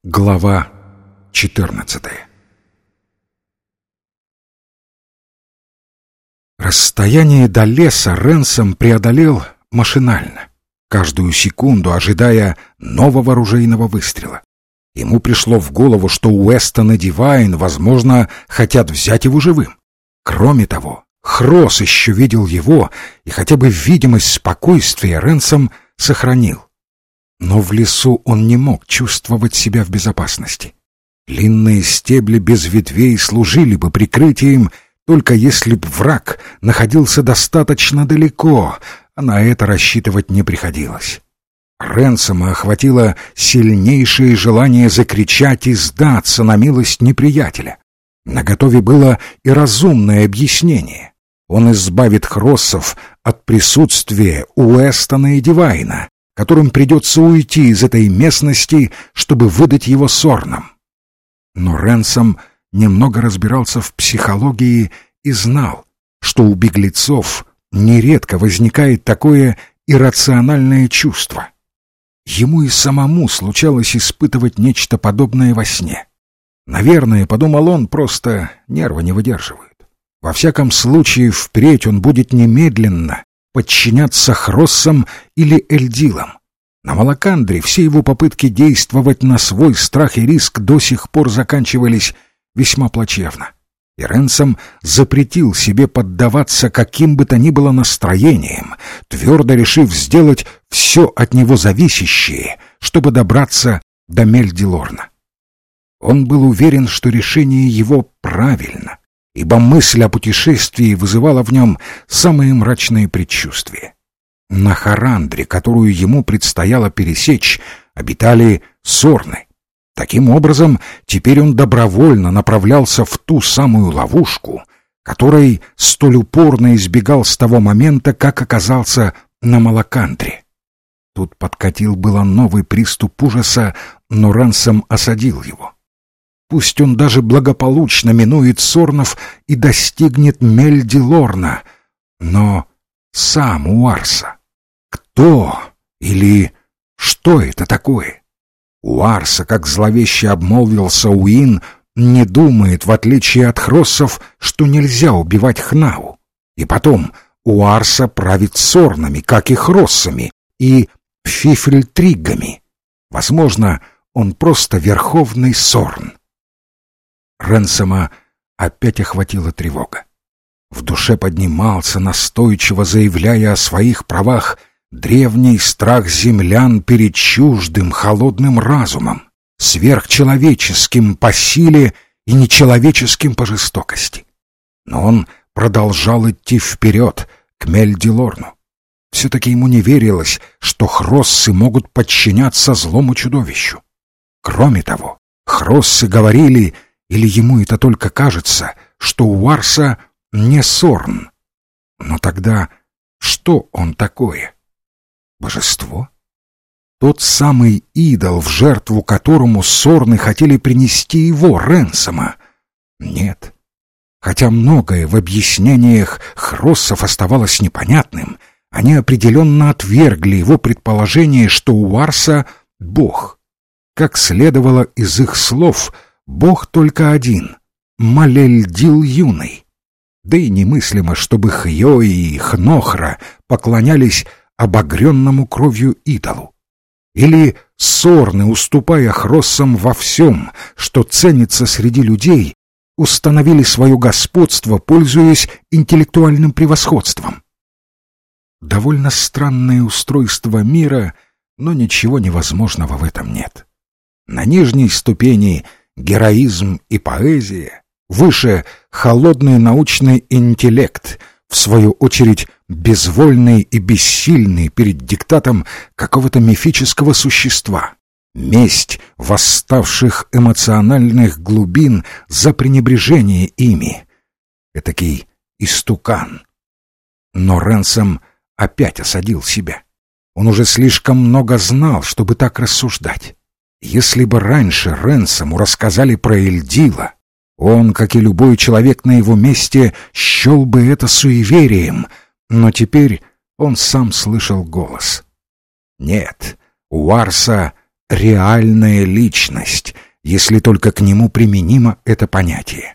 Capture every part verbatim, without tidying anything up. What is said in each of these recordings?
Глава четырнадцатая. Расстояние до леса Ренсом преодолел машинально, каждую секунду ожидая нового ружейного выстрела. Ему пришло в голову, что Уэстон и Дивайн, возможно, хотят взять его живым. Кроме того, Хросс еще видел его, и хотя бы видимость спокойствия Ренсом сохранил. Но в лесу он не мог чувствовать себя в безопасности. Длинные стебли без ветвей служили бы прикрытием, только если б враг находился достаточно далеко, а на это рассчитывать не приходилось. Ренсома охватило сильнейшее желание закричать и сдаться на милость неприятеля. Наготове было и разумное объяснение. Он избавит Хроссов от присутствия Уэстона и Дивайна, которым придется уйти из этой местности, чтобы выдать его Сорнам. Но Ренсом немного разбирался в психологии и знал, что у беглецов нередко возникает такое иррациональное чувство. Ему и самому случалось испытывать нечто подобное во сне. Наверное, подумал он, просто нервы не выдерживают. Во всяком случае, впредь он будет немедленно подчиняться Хроссам или Эльдилам. На Малакандре все его попытки действовать на свой страх и риск до сих пор заканчивались весьма плачевно. И Ренсом запретил себе поддаваться каким бы то ни было настроениям, твердо решив сделать все от него зависящее, чтобы добраться до Мель-Ди-Лорна. Он был уверен, что решение его правильно, ибо мысль о путешествии вызывала в нем самые мрачные предчувствия. На Харандре, которую ему предстояло пересечь, обитали Сорны. Таким образом, теперь он добровольно направлялся в ту самую ловушку, которой столь упорно избегал с того момента, как оказался на Малакандре. Тут подкатил было новый приступ ужаса, но Ренсом осадил его. Пусть он даже благополучно минует Сорнов и достигнет Мель-Ди-Лорна, но сам Уарса. Кто или что это такое? Уарса, как зловеще обмолвился Уин, не думает, в отличие от Хроссов, что нельзя убивать Хнау. И потом, Уарса правит Сорнами, как и Хроссами, и Фифельтриггами. Возможно, он просто верховный Сорн. Ренсома опять охватила тревога. В душе поднимался, настойчиво заявляя о своих правах, древний страх землян перед чуждым холодным разумом, сверхчеловеческим по силе и нечеловеческим по жестокости. Но он продолжал идти вперед, к Мель-Ди-Лорну. Все-таки ему не верилось, что Хроссы могут подчиняться злому чудовищу. Кроме того, Хроссы говорили, или ему это только кажется, что Уарса не Сорн. Но тогда что он такое? Божество? Тот самый идол, в жертву которому Сорны хотели принести его, Ренсома? Нет. Хотя многое в объяснениях Хроссов оставалось непонятным, они определенно отвергли его предположение, что Уарса — бог. Как следовало из их слов, бог только один — Малельдил Юный. Да и немыслимо, чтобы Хьои и Хнохра поклонялись обогренному кровью идолу. Или Сорны, уступая Хроссам во всем, что ценится среди людей, установили свое господство, пользуясь интеллектуальным превосходством. Довольно странное устройство мира, но ничего невозможного в этом нет. На нижней ступени героизм и поэзия, выше холодный научный интеллект, в свою очередь безвольный и бессильный перед диктатом какого-то мифического существа, месть восставших эмоциональных глубин за пренебрежение ими. Этакий истукан. Но Ренсом опять осадил себя. Он уже слишком много знал, чтобы так рассуждать. Если бы раньше Ренсому рассказали про Эльдила, он, как и любой человек на его месте, счел бы это суеверием, но теперь он сам слышал голос. Нет, Уарса реальная личность, если только к нему применимо это понятие.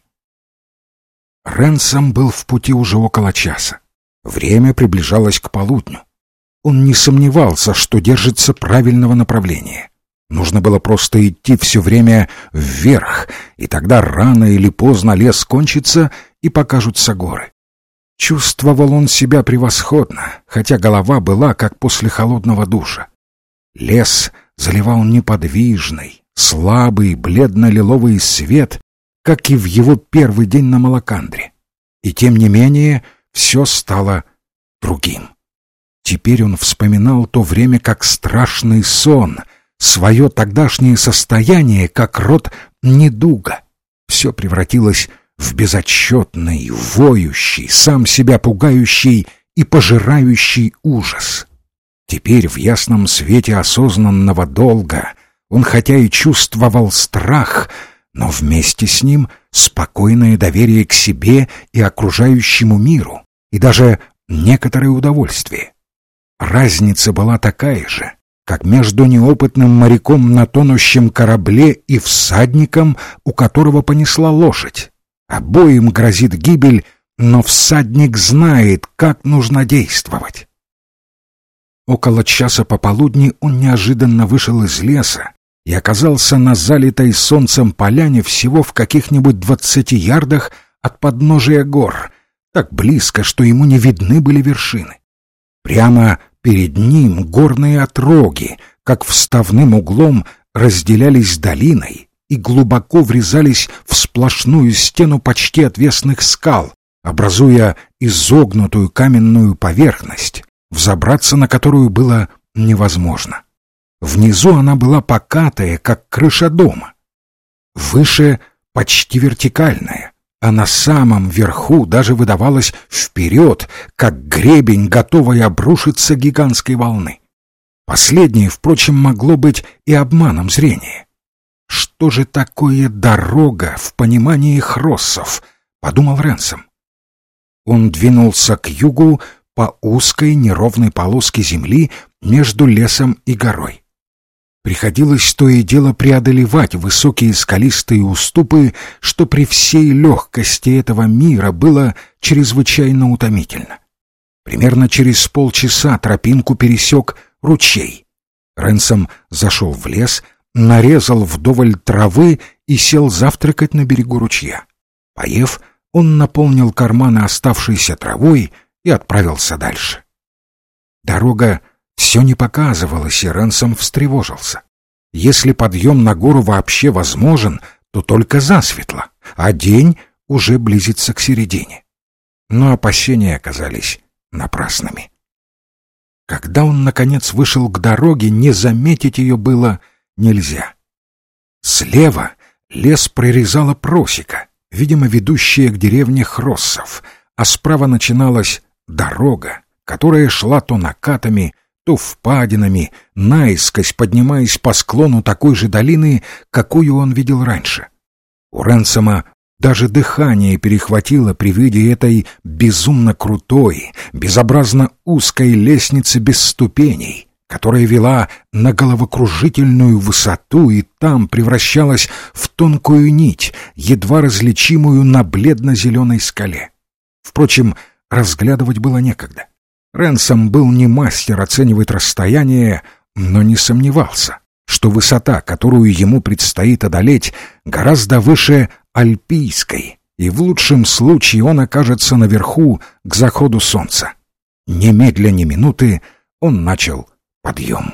Ренсом был в пути уже около часа. Время приближалось к полудню. Он не сомневался, что держится правильного направления. Нужно было просто идти все время вверх, и тогда рано или поздно лес кончится и покажутся горы. Чувствовал он себя превосходно, хотя голова была как после холодного душа. Лес заливал неподвижный, слабый, бледно-лиловый свет, как и в его первый день на Малакандре. И тем не менее все стало другим. Теперь он вспоминал то время как страшный сон, свое тогдашнее состояние как род недуга. Все превратилось в безотчетный, воющий, сам себя пугающий и пожирающий ужас. Теперь в ясном свете осознанного долга он хотя и чувствовал страх, но вместе с ним спокойное доверие к себе и окружающему миру, и даже некоторое удовольствие. Разница была такая же, как между неопытным моряком на тонущем корабле и всадником, у которого понесла лошадь. Обоим грозит гибель, но всадник знает, как нужно действовать. Около часа пополудни он неожиданно вышел из леса и оказался на залитой солнцем поляне всего в каких-нибудь двадцати ярдах от подножия гор, так близко, что ему не видны были вершины. Прямо перед ним горные отроги, как вставным углом, разделялись долиной и глубоко врезались в сплошную стену почти отвесных скал, образуя изогнутую каменную поверхность, взобраться на которую было невозможно. Внизу она была покатая, как крыша дома. Выше почти вертикальная, а на самом верху даже выдавалась вперед, как гребень, готовый обрушиться гигантской волны. Последнее, впрочем, могло быть и обманом зрения. «Что же такое дорога в понимании хроссов?» — подумал Ренсом. Он двинулся к югу по узкой неровной полоске земли между лесом и горой. Приходилось то и дело преодолевать высокие скалистые уступы, что при всей легкости этого мира было чрезвычайно утомительно. Примерно через полчаса тропинку пересек ручей. Ренсом зашел в лес, нарезал вдоволь травы и сел завтракать на берегу ручья. Поев, он наполнил карманы оставшейся травой и отправился дальше. Дорога все не показывалась, и Ренсом встревожился. Если подъем на гору вообще возможен, то только засветло, а день уже близится к середине. Но опасения оказались напрасными. Когда он, наконец, вышел к дороге, не заметить ее было нельзя. Слева лес прорезала просека, видимо, ведущая к деревне Хроссов, а справа начиналась дорога, которая шла то накатами, то впадинами, наискось поднимаясь по склону такой же долины, какую он видел раньше. У Ренсома даже дыхание перехватило при виде этой безумно крутой, безобразно узкой лестницы без ступеней, которая вела на головокружительную высоту и там превращалась в тонкую нить, едва различимую на бледно-зеленой скале. Впрочем, разглядывать было некогда. Ренсом был не мастер оценивать расстояние, но не сомневался, что высота, которую ему предстоит одолеть, гораздо выше альпийской, и в лучшем случае он окажется наверху к заходу солнца. Немедля ни минуты он начал подъем.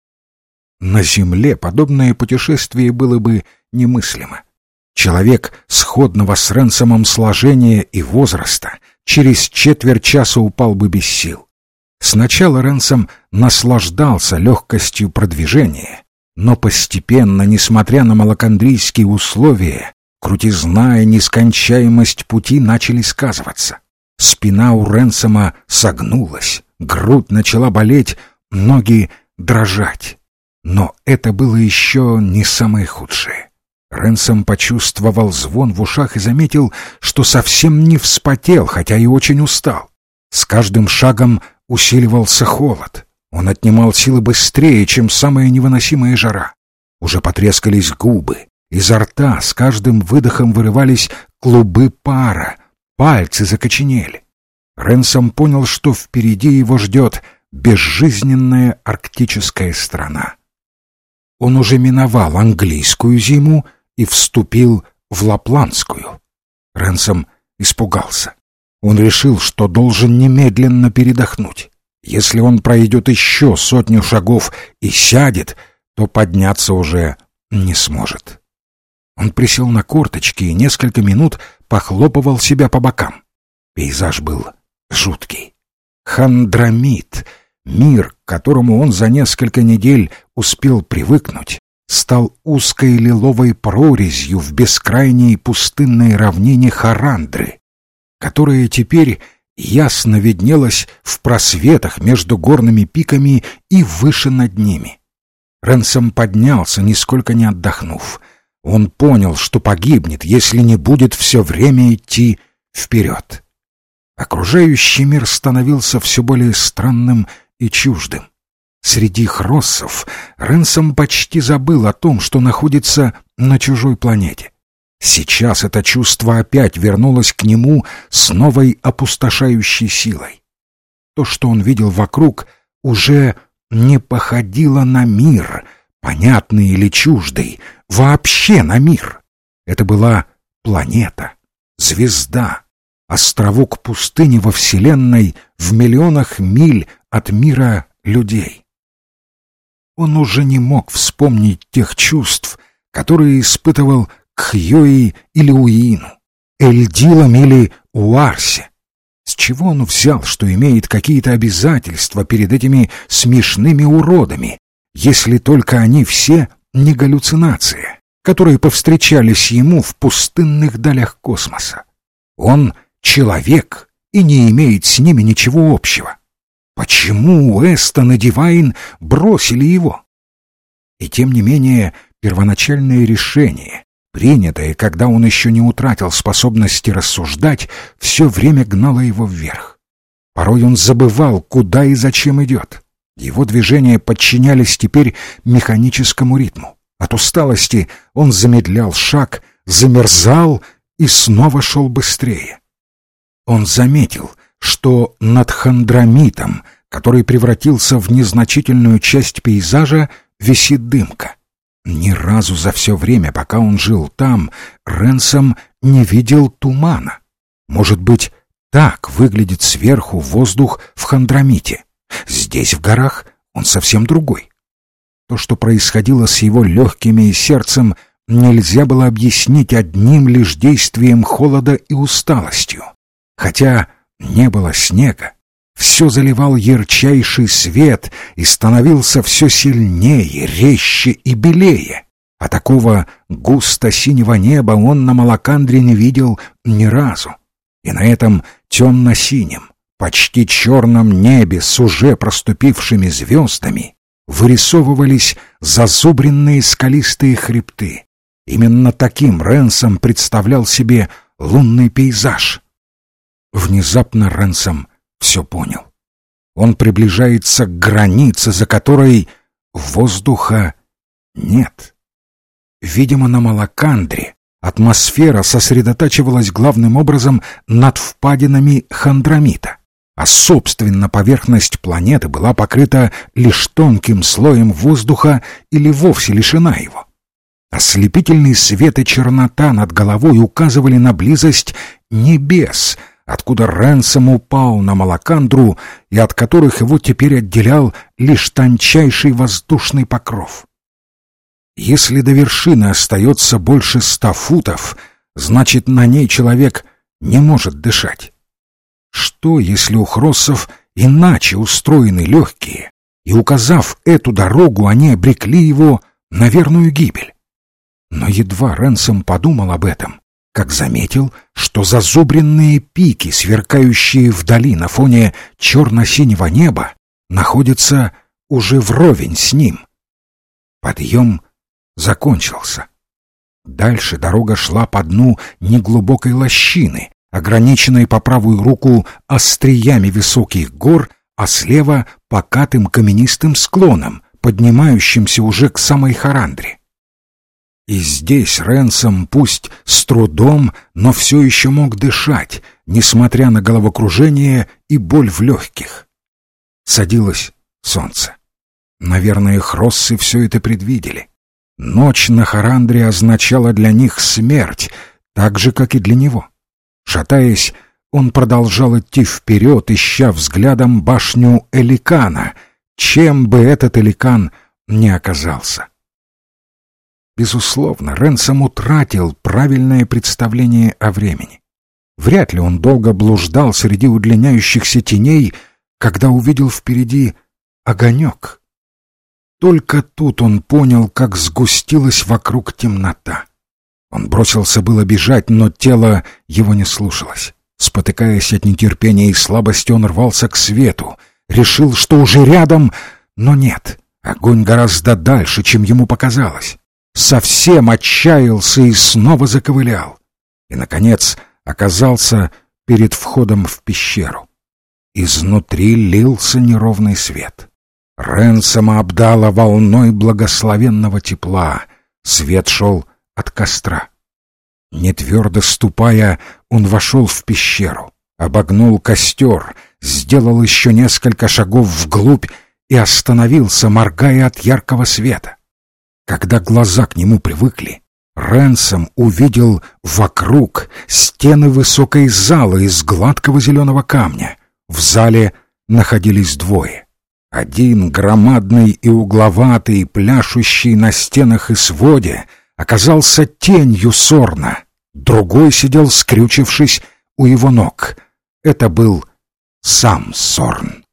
На земле подобное путешествие было бы немыслимо. Человек сходного с Ренсомом сложения и возраста через четверть часа упал бы без сил. Сначала Ренсом наслаждался легкостью продвижения, но постепенно, несмотря на малакандрийские условия, крутизна и нескончаемость пути начали сказываться. Спина у Ренсома согнулась, грудь начала болеть, ноги дрожать. Но это было еще не самое худшее. Ренсом почувствовал звон в ушах и заметил, что совсем не вспотел, хотя и очень устал. С каждым шагом усиливался холод. Он отнимал силы быстрее, чем самая невыносимая жара. Уже потрескались губы, изо рта с каждым выдохом вырывались клубы пара, пальцы закоченели. Ренсом понял, что впереди его ждет безжизненная арктическая страна. Он уже миновал английскую зиму и вступил в лапландскую. Ренсом испугался. Он решил, что должен немедленно передохнуть. Если он пройдет еще сотню шагов и сядет, то подняться уже не сможет. Он присел на корточки и несколько минут похлопывал себя по бокам. Пейзаж был жуткий. Хандрамит, мир, к которому он за несколько недель успел привыкнуть, стал узкой лиловой прорезью в бескрайней пустынной равнине Харандры, которая теперь ясно виднелась в просветах между горными пиками и выше над ними. Ренсом поднялся, нисколько не отдохнув. Он понял, что погибнет, если не будет все время идти вперед. Окружающий мир становился все более странным и чуждым. Среди хроссов Ренсом почти забыл о том, что находится на чужой планете. Сейчас это чувство опять вернулось к нему с новой опустошающей силой. То, что он видел вокруг, уже не походило на мир, понятный или чуждый, вообще на мир. Это была планета, звезда, островок пустыни во Вселенной в миллионах миль от мира людей. Он уже не мог вспомнить тех чувств, которые испытывал к Хьюи или Уину, Эльдилам или Уарсе. С чего он взял, что имеет какие-то обязательства перед этими смешными уродами, если только они все не галлюцинации, которые повстречались ему в пустынных далях космоса? Он человек и не имеет с ними ничего общего. Почему Уэстон и Дивайн бросили его? И тем не менее первоначальное решение, принятое, когда он еще не утратил способности рассуждать, все время гнало его вверх. Порой он забывал, куда и зачем идет. Его движения подчинялись теперь механическому ритму. От усталости он замедлял шаг, замерзал и снова шел быстрее. Он заметил, что над Хандрамитом, который превратился в незначительную часть пейзажа, висит дымка. Ни разу за все время, пока он жил там, Ренсом не видел тумана. Может быть, так выглядит сверху воздух в Хандрамите. Здесь, в горах, он совсем другой. То, что происходило с его легкими и сердцем, нельзя было объяснить одним лишь действием холода и усталостью. Хотя не было снега, все заливал ярчайший свет и становился все сильнее, резче и белее. А такого густо-синего неба он на Малакандре не видел ни разу. И на этом темно-синем, почти черном небе с уже проступившими звездами вырисовывались зазубренные скалистые хребты. Именно таким Ренсом представлял себе лунный пейзаж. Внезапно Ренсом все понял. Он приближается к границе, за которой воздуха нет. Видимо, на Малакандре атмосфера сосредотачивалась главным образом над впадинами Хандрамита, а собственно поверхность планеты была покрыта лишь тонким слоем воздуха или вовсе лишена его. Ослепительный свет и чернота над головой указывали на близость небес, откуда Ренсом упал на Малакандру и от которых его теперь отделял лишь тончайший воздушный покров. Если до вершины остается больше ста футов, значит, на ней человек не может дышать. Что, если у хроссов иначе устроены легкие, и, указав эту дорогу, они обрекли его на верную гибель? Но едва Ренсом подумал об этом, как заметил, что зазубренные пики, сверкающие вдали на фоне черно-синего неба, находятся уже вровень с ним. Подъем закончился. Дальше дорога шла по дну неглубокой лощины, ограниченной по правую руку остриями высоких гор, а слева покатым каменистым склоном, поднимающимся уже к самой Харандре. И здесь Ренсом, пусть с трудом, но все еще мог дышать, несмотря на головокружение и боль в легких. Садилось солнце. Наверное, хроссы все это предвидели. Ночь на Харандре означала для них смерть, так же, как и для него. Шатаясь, он продолжал идти вперед, ища взглядом башню Эликана, чем бы этот Эликан ни оказался. Безусловно, Ренсом утратил правильное представление о времени. Вряд ли он долго блуждал среди удлиняющихся теней, когда увидел впереди огонек. Только тут он понял, как сгустилась вокруг темнота. Он бросился было бежать, но тело его не слушалось. Спотыкаясь от нетерпения и слабости, он рвался к свету. Решил, что уже рядом, но нет. Огонь гораздо дальше, чем ему показалось. Совсем отчаялся и снова заковылял. И, наконец, оказался перед входом в пещеру. Изнутри лился неровный свет. Ренсома обдало волной благословенного тепла. Свет шел от костра. Нетвердо ступая, он вошел в пещеру, обогнул костер, сделал еще несколько шагов вглубь и остановился, моргая от яркого света. Когда глаза к нему привыкли, Ренсом увидел вокруг стены высокой залы из гладкого зеленого камня. В зале находились двое. Один, громадный и угловатый, пляшущий на стенах и своде, оказался тенью Сорна. Другой сидел, скрючившись, у его ног. Это был сам Сорн.